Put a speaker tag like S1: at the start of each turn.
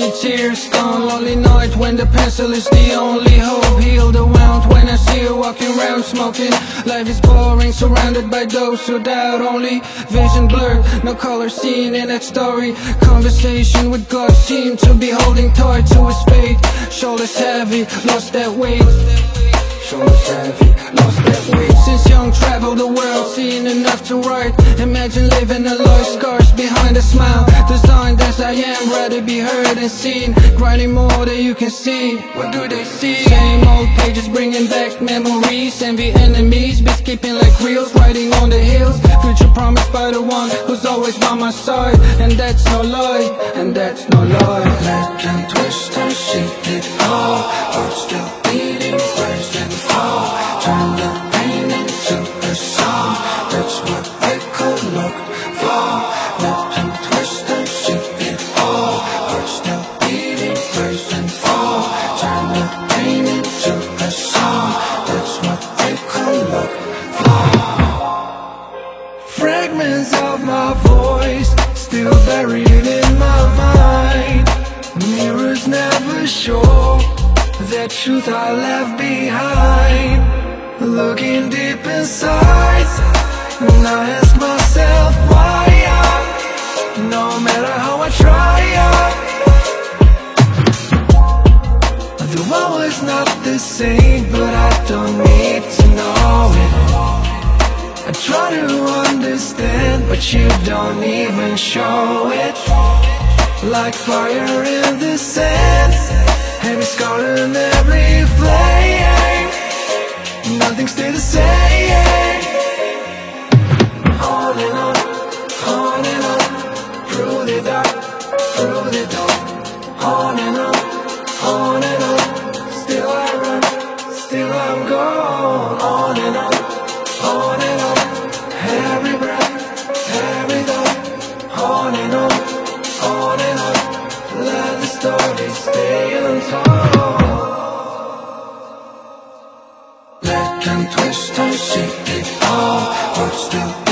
S1: the tears gone. Lonely night when the pencil is the only hope. Heal the wound when I see you walking around smoking. Life is boring, surrounded by those who doubt. Only vision blurred, no color seen in that story. Conversation with God seemed to be holding tight to his fate. Shoulders heavy, lost that weight. Shoulders heavy, lost that weight. Since young, traveled the world, seen enough to write. Imagine living a life, scars behind a smile. Designed as I am, rather be heard and seen. Grinding more than you can see. What do they see? Same old pages bringing back memories. Envy enemies, be skipping like reels. Riding on the hills, future promised by the one who's always by my side. And that's no lie, and that's no lie.
S2: Let them twist and see it all, but still beating, rise and fall. Turn the pain into a song, that's what I could look for. Let them twist and see it all, but still beating, rise and fall. Turn the pain into a song, that's what I could look for. Fragments of my voice still buried in my mind. Mirrors never show the truth I left behind. Looking deep inside, and I ask myself why no matter how I try, the world is not the same, but I don't need to know it. I try to understand, but you don't even show it. Like fire in the sand, every scar and every flame, nothing stays the same. On and on, on and on, through the dark, through the dawn. On and on, on and on, still I run, still I'm gone. On and on, on and on, every breath, every thought. On and on, on and on, let the story stay untold. Let them twist and see it all, but still